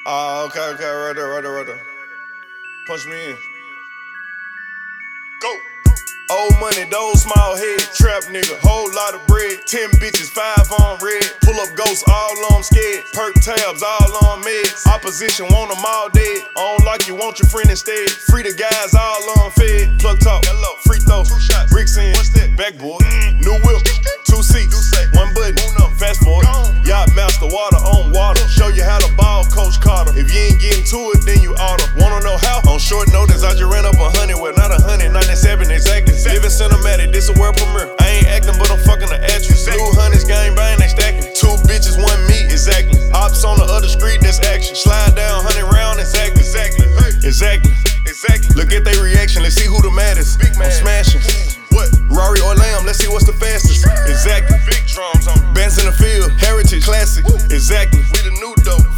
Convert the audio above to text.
Okay, right there. Punch me in. Go. Old money, those small head, trap nigga, whole lot of bread. 10 bitches, 5 on red. Pull up ghosts, all on scared. Perk tabs, all on meds. Opposition, want them all dead. I don't like you, want your friend instead. Free the guys, all on fed. Plug talk, hello, free throw, 2 shots, bricks in. What's that? Backboard, new whip, 2 seats, 1 button, fast forward. Yacht master, water on water. Show you how to ball, Coach Carter. If you ain't getting to it, then you oughta. Wanna know how? On short notice, I just ran up 100, well not 100, 97 exactly. Living cinematic, this a world premiere. I ain't acting, but I'm fucking the actress. Blue hundreds, gang bang, they stacking. 2 bitches, 1 me, exactly. Ops on the other street, that's action. Slide down, 100 round, exactly. Look at their reaction, let's see who the maddest. I'm smashing. What? Rari or Lamb, let's see what's the fastest. Exactly. Big drums on bands in the field, heritage, classic. Exactly.